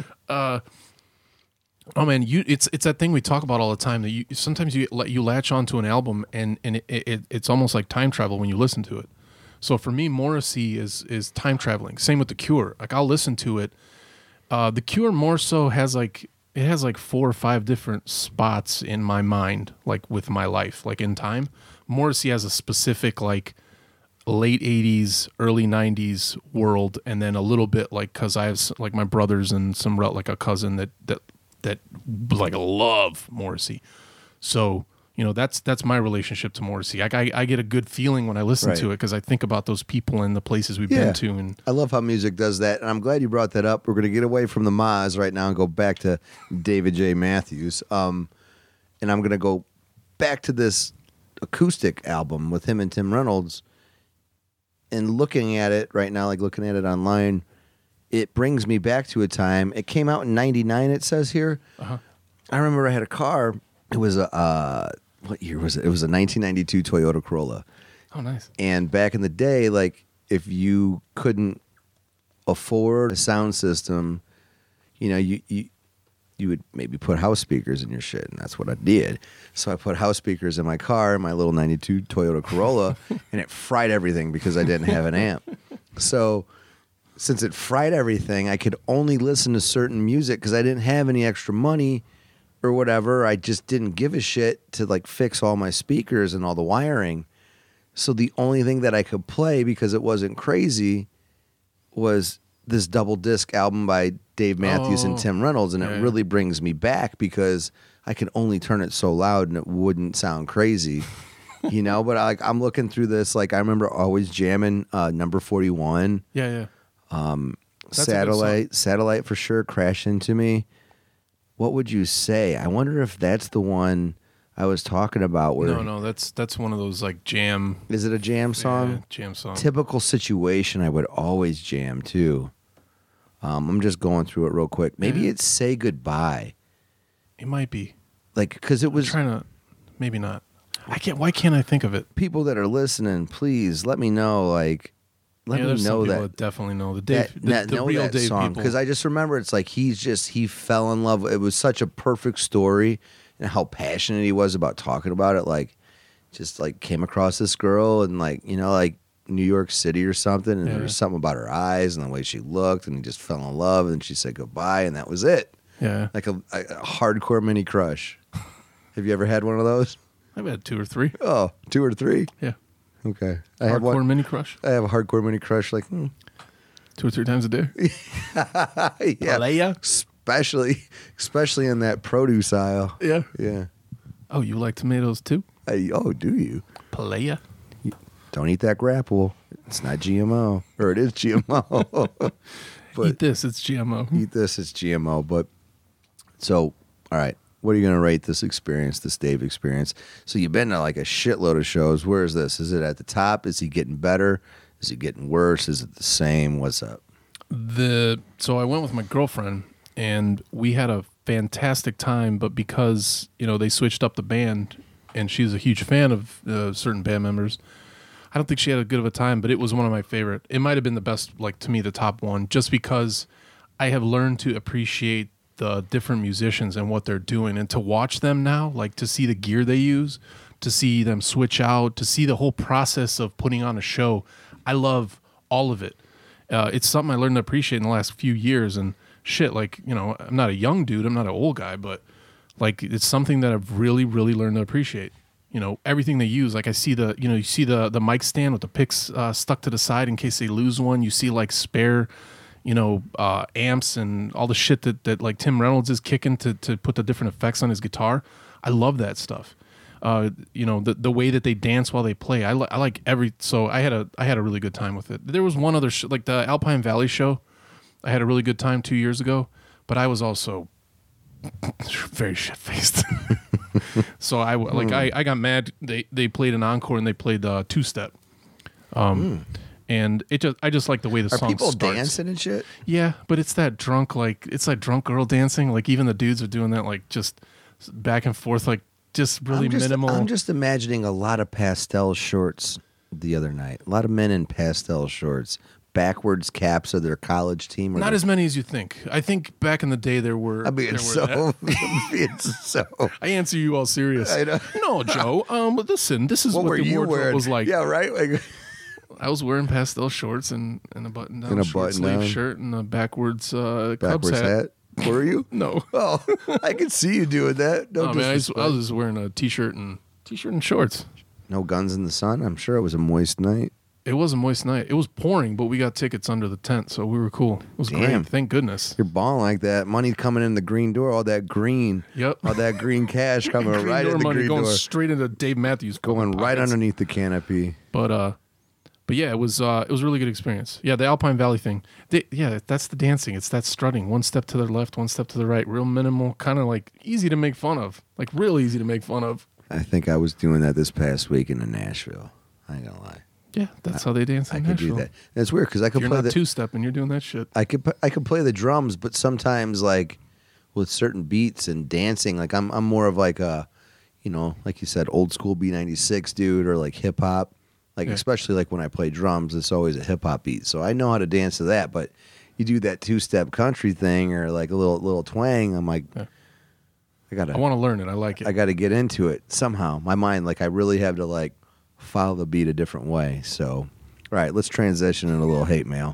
B: Oh man, it's that thing we talk about all the time that sometimes you latch onto an album and it's almost like time travel when you listen to it. So for me, Morrissey is time traveling. Same with The Cure. Like I'll listen to it. The Cure more so has like 4 or 5 different spots in my mind, like with my life, like in time. Morrissey has a specific like late 80s, early 90s world, and then a little bit like because I have like my brothers and some like a cousin that like love Morrissey. So, that's my relationship to Morrissey. I get a good feeling when I listen to it because I think about those people and the places we've been to. And
A: I love how music does that. And I'm glad you brought that up. We're going to get away from the Maz right now and go back to David J. Matthews. And I'm going to go back to this acoustic album with him and Tim Reynolds. And looking at it right now, like looking at it online, it brings me back to a time. It came out in 99, it says here.
B: Uh-huh.
A: I remember I had a car. It was what year was it? It was a 1992 Toyota Corolla.
B: Oh, nice.
A: And back in the day, like if you couldn't afford a sound system, you would maybe put house speakers in your shit, and that's what I did. So I put house speakers in my car, in my little 92 Toyota Corolla, and it fried everything because I didn't have an amp. So since it fried everything, I could only listen to certain music because I didn't have any extra money or whatever. I just didn't give a shit to like fix all my speakers and all the wiring. So the only thing that I could play, because it wasn't crazy, was this double disc album by Dave Matthews and Tim Reynolds. And it really brings me back because I could only turn it so loud and it wouldn't sound crazy. But I'm looking through this. Like I remember always jamming Number 41.
B: Yeah.
A: Satellite for sure. Crash Into Me. What would you say? I wonder if that's the one I was talking about. Where
B: No, that's one of those like jam.
A: Is it a jam song?
B: Yeah, jam song.
A: Typical Situation. I would always jam too. I'm just going through it real quick. Maybe it's Say Goodbye.
B: It might be.
A: Like because it was
B: trying to. Maybe not. Why can't I think of it?
A: People that are listening, please let me know. Like. Let me know that.
B: Definitely know the real
A: that
B: Dave
A: song because I just remember it's like he fell in love. It was such a perfect story and how passionate he was about talking about it. Like, just like came across this girl and like like New York City or something, and there was something about her eyes and the way she looked, and he just fell in love, and she said goodbye, and that was it.
B: Yeah,
A: like a hardcore mini crush. Have you ever had one of those?
B: I've had 2 or 3.
A: Oh, 2 or 3?
B: Yeah.
A: Okay.
B: Hardcore mini crush?
A: I have a hardcore mini crush like
B: 2 or 3 times a day.
A: Yeah.
B: Palea?
A: Especially in that produce aisle.
B: Yeah.
A: Yeah.
B: Oh, you like tomatoes too?
A: Do you?
B: Palea?
A: Don't eat that grapple. It's not GMO. Or it is GMO.
B: But eat this, it's GMO.
A: Eat this, it's GMO. But so, all right. What are you going to rate this experience, this Dave experience? So you've been to like a shitload of shows. Where is this? Is it at the top? Is he getting better? Is it getting worse? Is it the same? What's up?
B: So I went with my girlfriend, and we had a fantastic time. But because they switched up the band, and she's a huge fan of certain band members, I don't think she had a good of a time. But it was one of my favorite. It might have been the best, like to me, the top one, just because I have learned to appreciate the different musicians and what they're doing, and to watch them now, like to see the gear they use, to see them switch out, to see the whole process of putting on a show. I love all of it. It's something I learned to appreciate in the last few years. And shit, like, I'm not a young dude, I'm not an old guy, but like it's something that I've really, really learned to appreciate. Everything they use. Like I see you see the mic stand with the picks stuck to the side in case they lose one. You see like spare amps and all the shit that like Tim Reynolds is kicking to put the different effects on his guitar. I love that stuff. The way that they dance while they play. I like so I had a really good time with it. There was one other like the Alpine Valley show. I had a really good time 2 years ago, but I was also very shit-faced. So I got mad. They played an encore and they played two-step. And I just like the way the song starts.
A: Are people dancing and shit?
B: Yeah, but it's that drunk, like, it's like drunk girl dancing. Like, even the dudes are doing that, like, just back and forth, like, just really minimal.
A: I'm just imagining a lot of pastel shorts the other night. A lot of men in pastel shorts. Backwards caps of their college team.
B: Not as many as you think. I think back in the day there were.
A: I mean,
B: I answer you all serious.
A: I know.
B: No, Joe. Listen, this is what the wardrobe was like.
A: Yeah, right. Like,
B: I was wearing pastel shorts and a button-down short-sleeve shirt and a backwards Cubs hat.
A: Were you?
B: No.
A: Oh, I can see you doing that. No,
B: man, I was just wearing a t-shirt and shorts.
A: No guns in the sun. I'm sure it was a moist night.
B: It was a moist night. It was pouring, but we got tickets under the tent, so we were cool. It was great. Thank goodness.
A: You're balling like that. Money coming in the green door. All that green.
B: Yep.
A: All that green cash coming right in the
B: money
A: green
B: going
A: door.
B: Straight into Dave Matthews.
A: Going right underneath the canopy.
B: But yeah, it was a really good experience. Yeah, the Alpine Valley thing. That's the dancing. It's that strutting. One step to the left, one step to the right. Real minimal, kind of like easy to make fun of. Like real easy to make fun of.
A: I think I was doing that this past weekend in Nashville. I ain't gonna lie.
B: Yeah, that's how they dance in
A: Nashville. I could do that. That's weird because I could
B: play
A: the
B: You're not two-stepping. You're doing that shit.
A: I could play the drums, but sometimes like with certain beats and dancing, like I'm more of like a, like you said, old school B96 dude or like hip hop. Like especially like when I play drums, it's always a hip hop beat. So I know how to dance to that. But you do that two-step country thing or like a little twang, I'm like, I
B: want to learn it. I like it.
A: I got to get into it somehow. My mind, like I really have to like follow the beat a different way. So, all right, let's transition in a little hate mail.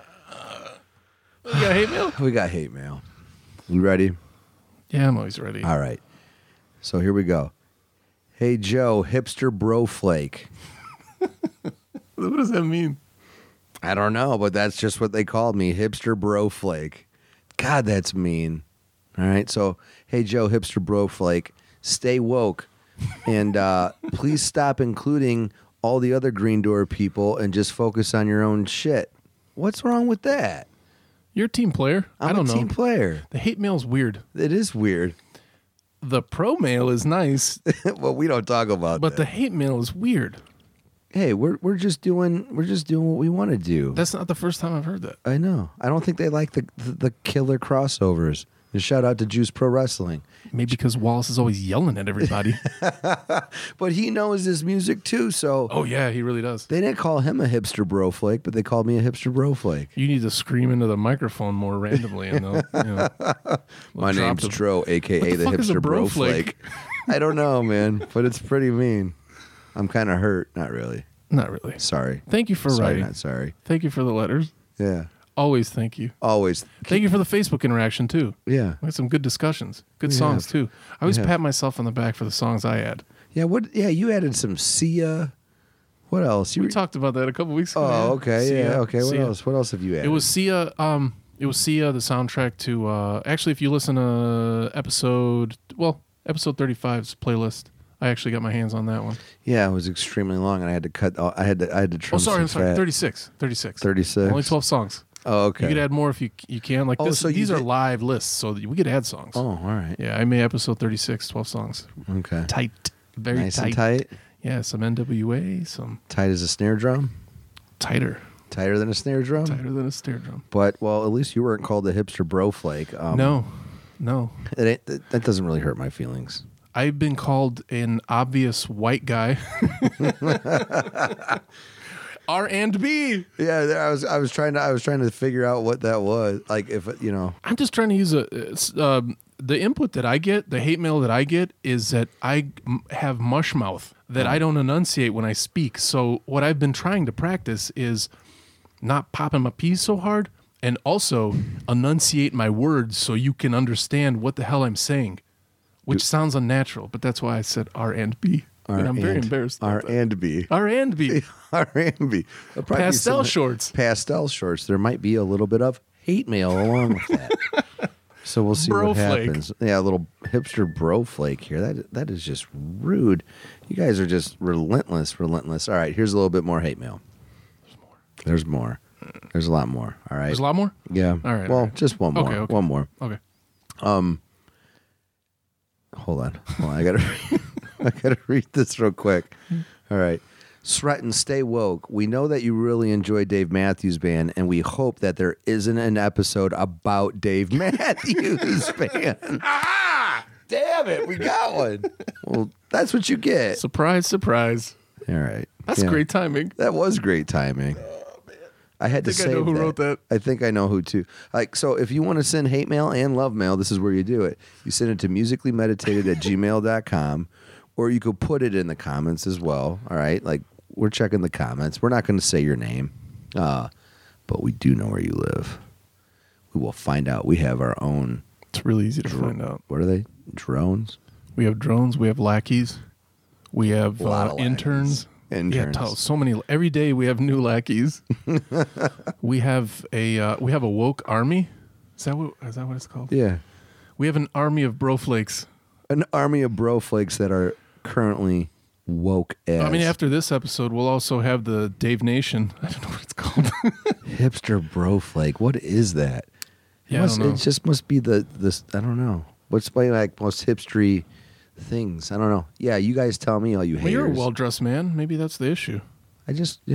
B: We got hate mail?
A: We got hate mail. You ready?
B: Yeah, I'm always ready.
A: All right. So here we go. Hey, Joe, hipster bro flake.
B: What does that mean?
A: I don't know, but that's just what they called me, hipster bro flake. God, that's mean. All right, so, hey, Joe, hipster bro flake, stay woke, and please stop including all the other Green Door people and just focus on your own shit. What's wrong with that?
B: You're a team player. I don't know.
A: I'm a team player.
B: The hate mail's weird.
A: It is weird.
B: The pro mail is nice.
A: Well, we don't talk about
B: but the hate mail is weird.
A: Hey, we're just doing what we want to do.
B: That's not the first time I've heard that.
A: I know. I don't think they like the killer crossovers. And shout out to Juice Pro Wrestling.
B: Maybe because Wallace is always yelling at everybody.
A: But he knows his music too, so.
B: Oh yeah, he really does.
A: They didn't call him a hipster bro flake, but they called me a hipster bro flake.
B: You need to scream into the microphone more randomly, and they'll
A: My name's Tro, aka the hipster bro flake. I don't know, man, but it's pretty mean. I'm kind of hurt. Not really.
B: Not really.
A: Sorry.
B: Thank you for writing.
A: Not sorry.
B: Thank you for the letters.
A: Yeah.
B: Always thank you.
A: Always.
B: Thank you for the Facebook interaction, too.
A: Yeah.
B: We had some good discussions. Good songs, too. I always pat myself on the back for the songs I add.
A: Yeah, you added some Sia. What else?
B: We talked about that a couple weeks ago.
A: Oh, okay.
B: Sia,
A: yeah, okay. What
B: Sia.
A: else? What else have you added?
B: It was Sia, the soundtrack to, actually, if you listen to episode 35's playlist, I actually got my hands on that one.
A: Yeah, it was extremely long, and I had to cut. I had to trim.
B: I'm sorry.
A: fat.
B: 36.
A: 36.
B: Only 12 songs.
A: Oh, okay.
B: You could add more if you can. Like this,
A: so you
B: these are
A: did-
B: live lists, so we could add songs.
A: Oh, all right.
B: Yeah, I made episode 36, 12 songs.
A: Okay.
B: Tight. Very
A: Nice
B: tight.
A: and tight.
B: Yeah, some NWA, some
A: Tight as a snare drum.
B: tighter.
A: Tighter than a snare drum.
B: Tighter than a snare drum.
A: But well, at least you weren't called the hipster bro flake.
B: No.
A: That doesn't really hurt my feelings.
B: I've been called an obvious white guy. R and B.
A: Yeah, I was trying to figure out what that was. Like if you know.
B: I'm just trying to use the input that I get, the hate mail that I get is that I have mush mouth, that I don't enunciate when I speak. So what I've been trying to practice is not popping my P's so hard and also enunciate my words so you can understand what the hell I'm saying, which sounds unnatural, but that's why I said R and B. And I'm very embarrassed.
A: R and B.
B: R and B.
A: R and B.
B: Pastel shorts.
A: Pastel shorts. There might be a little bit of hate mail along with that. So we'll see
B: Bro
A: what
B: flake.
A: happens. Yeah, a little hipster bro flake here. That is just rude. You guys are just relentless. All right, here's a little bit more hate mail. There's more. There's a lot more. All right.
B: There's a lot more?
A: Yeah.
B: All right.
A: Well,
B: all right.
A: just one more.
B: Okay.
A: One more.
B: Okay.
A: Hold on. I gotta read this real quick. All right. Sretton, stay woke. We know that you really enjoy Dave Matthews Band, and we hope that there isn't an episode about Dave Matthews Band. Damn it, we got one. Well, that's what you get.
B: Surprise, surprise.
A: All right.
B: That's
A: Yeah.
B: great timing.
A: That was great timing. I had to
B: I think I
A: save
B: know who
A: that.
B: wrote that.
A: I think I know who too. Like, so if you want to send hate mail and love mail, this is where you do it. You send it to musicallymeditated@gmail.com, or you could put it in the comments as well. All right. Like, we're checking the comments. We're not going to say your name, but we do know where you live. We will find out. We have our own.
B: It's really easy to find out.
A: What are they? Drones?
B: We have drones. We have lackeys. We have
A: A lot of
B: interns.
A: Interns.
B: Yeah, so many. Every day we have new lackeys. we have a woke army. Is that what it's called?
A: Yeah.
B: We have an army of broflakes.
A: An army of bro flakes that are currently woke as.
B: I mean, after this episode, we'll also have the Dave Nation. I don't know what it's called.
A: Hipster bro flake. What is that?
B: Yeah, I don't know.
A: It just must be this. I don't know. What's my most hipstery things? I don't know. Yeah, you guys tell me, all you
B: Well,
A: haters.
B: you're a well-dressed man. Maybe that's the issue.
A: I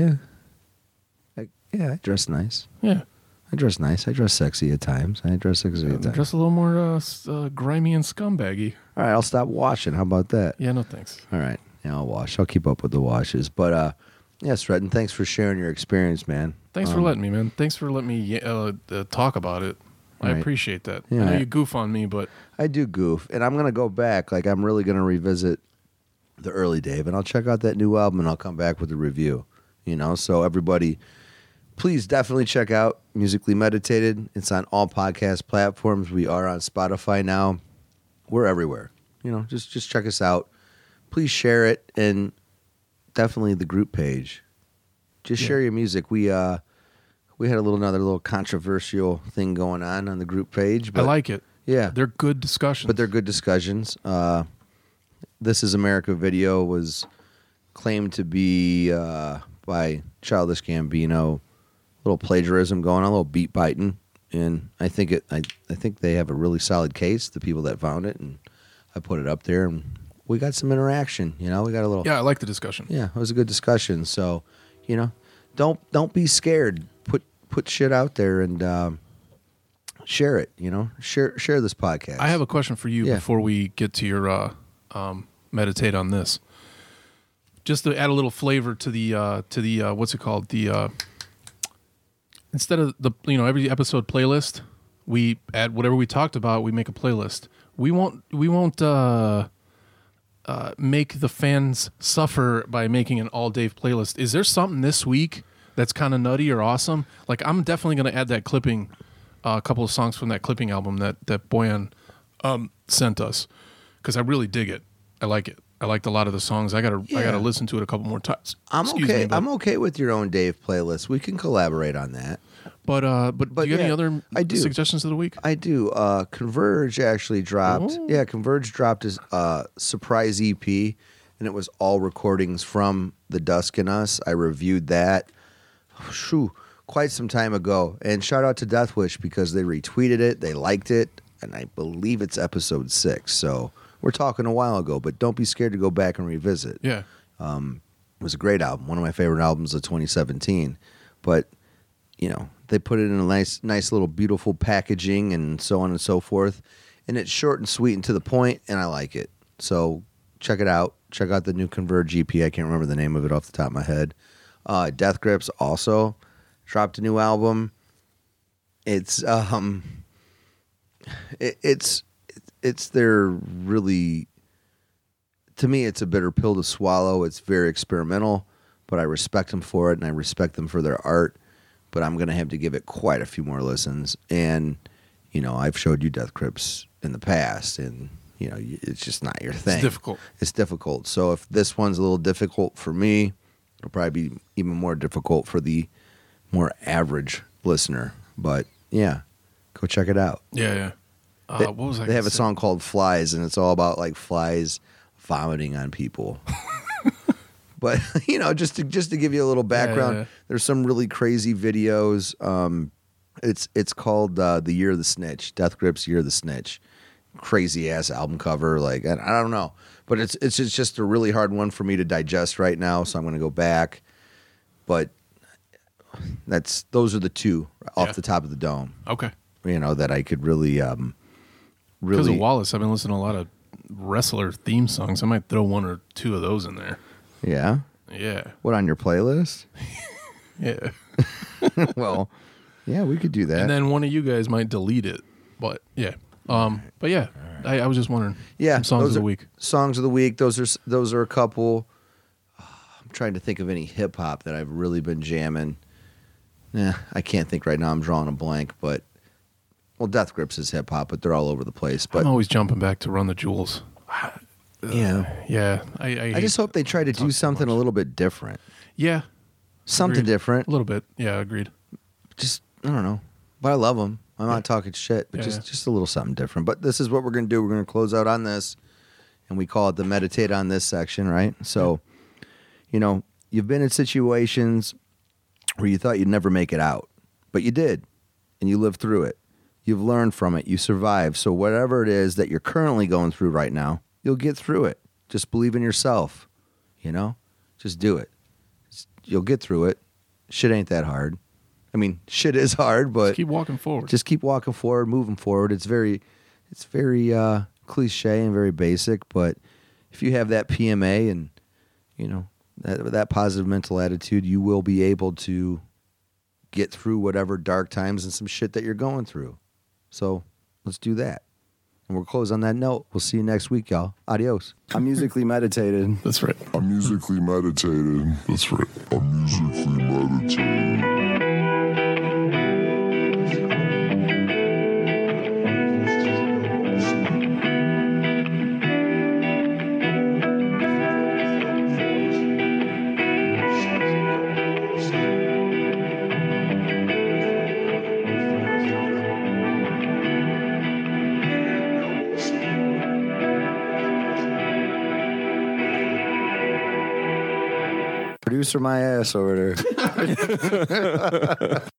A: dress nice.
B: Yeah.
A: I dress nice. I dress sexy at times.
B: Dress a little more grimy and scumbaggy.
A: All right, I'll stop washing. How about that?
B: Yeah, no thanks.
A: All right. Yeah, I'll wash. I'll keep up with the washes. But yes, Redden, thanks for sharing your experience, man.
B: Thanks for letting me, man. Thanks for letting me talk about it. I
A: Right.
B: appreciate that.
A: Yeah.
B: I know you goof on me, but
A: I do goof, and I'm gonna go back. Like, I'm really gonna revisit the early Dave, and I'll check out that new album, and I'll come back with a review. So everybody, please definitely check out Musically Meditated. It's on all podcast platforms. We are on Spotify now. We're everywhere. Just check us out. Please share it, and definitely the group page. Just share your music. We had another little controversial thing going on the group page. But
B: I like it.
A: yeah,
B: They're good discussions.
A: but they're good discussions. This Is America video was claimed to be by Childish Gambino. A little plagiarism going on, a little beat biting, and I think they have a really solid case. The people that found it, and I put it up there, and we got some interaction. We got a little.
B: Yeah, I like the discussion.
A: Yeah, it was a good discussion. So, don't be scared. Put shit out there and share it. Share this podcast.
B: I have a question for you
A: Yeah.
B: before we get to your meditate on this. Just to add a little flavor to the what's it called? The instead of the every episode playlist, we add whatever we talked about. We make a playlist. We won't make the fans suffer by making an all Dave playlist. Is there something this week that's kind of nutty or awesome? Like, I'm definitely going to add that clipping, a couple of songs from that clipping album that Boyan sent us, because I really dig it. I like it. I liked a lot of the songs. I gotta listen to it a couple more times. Excuse me, but,
A: I'm okay with your own Dave playlist. We can collaborate on that.
B: But do you have any other
A: I do.
B: suggestions of the week?
A: I do. Converge actually dropped.
B: Oh.
A: Yeah, Converge dropped his surprise EP, and it was all recordings from The Dusk in Us. I reviewed that. Shoo, quite some time ago. And shout out to Death Wish because they retweeted it, they liked it, and I believe it's episode 6. So we're talking a while ago, but don't be scared to go back and revisit.
B: Yeah.
A: It was a great album, one of my favorite albums of 2017. But, you know, they put it in a nice little beautiful packaging and so on and so forth. And it's short and sweet and to the point, and I like it. So check it out. Check out the new Converge EP. I can't remember the name of it off the top of my head. Death Grips also dropped a new album. It's it's their really, to me, it's a bitter pill to swallow. It's very experimental, but I respect them for it, and I respect them for their art. But I'm going to have to give it quite a few more listens. And, you know, I've showed you Death Grips in the past, and, you know, it's just not your thing.
B: It's difficult.
A: It's difficult. So if this one's a little difficult for me, it'll probably be even more difficult for the more average listener. But, yeah, go check it out.
B: Yeah. What was I?
A: They have a song called Flies, and it's all about, like, flies vomiting on people. But, you know, just to give you a little background,
B: Yeah.
A: There's some really crazy videos. It's called The Year of the Snitch, Death Grips Year of the Snitch. Crazy ass album cover, like I don't know, but it's just a really hard one for me to digest right now. So I'm going to go back, but those are the two off the top of the dome.
B: Okay.
A: You know that I could really
B: Because of Wallace, I've been listening to a lot of wrestler theme songs. I might throw one or two of those in there.
A: Yeah.
B: Yeah.
A: What, on your playlist?
B: Yeah.
A: Well, yeah, we could do that.
B: And then one of you guys might delete it. But yeah. But yeah, I was just wondering.
A: Yeah,
B: Some songs
A: those
B: of the
A: are
B: week.
A: Songs of the week. Those are a couple. I'm trying to think of any hip hop that I've really been jamming. I can't think right now. I'm drawing a blank. But Death Grips is hip hop, but they're all over the place. But
B: I'm always jumping back to Run the Jewels.
A: yeah,
B: Yeah. I
A: just hope they try to do something a little bit different.
B: Yeah.
A: Something
B: Agreed.
A: different.
B: A little bit. Yeah, agreed.
A: Just I don't know, but I love them. I'm not talking shit, but
B: Yeah,
A: just a little something different. But this is what we're going to do. We're going to close out on this, and we call it the meditate on this section, right? So, you know, you've been in situations where you thought you'd never make it out, but you did, and you lived through it. You've learned from it. You survived. So whatever it is that you're currently going through right now, you'll get through it. Just believe in yourself, you know? Just do it. You'll get through it. Shit ain't that hard. I mean, shit is hard, but
B: Just keep walking forward.
A: just keep walking forward, moving forward. It's very cliche and very basic, but if you have that PMA and, you know, that positive mental attitude, you will be able to get through whatever dark times and some shit that you're going through. So let's do that. And we'll close on that note. We'll see you next week, y'all. Adios. I'm musically meditated.
B: That's right.
C: I'm musically meditated. That's right. I'm musically meditated.
A: Producer my ass over there.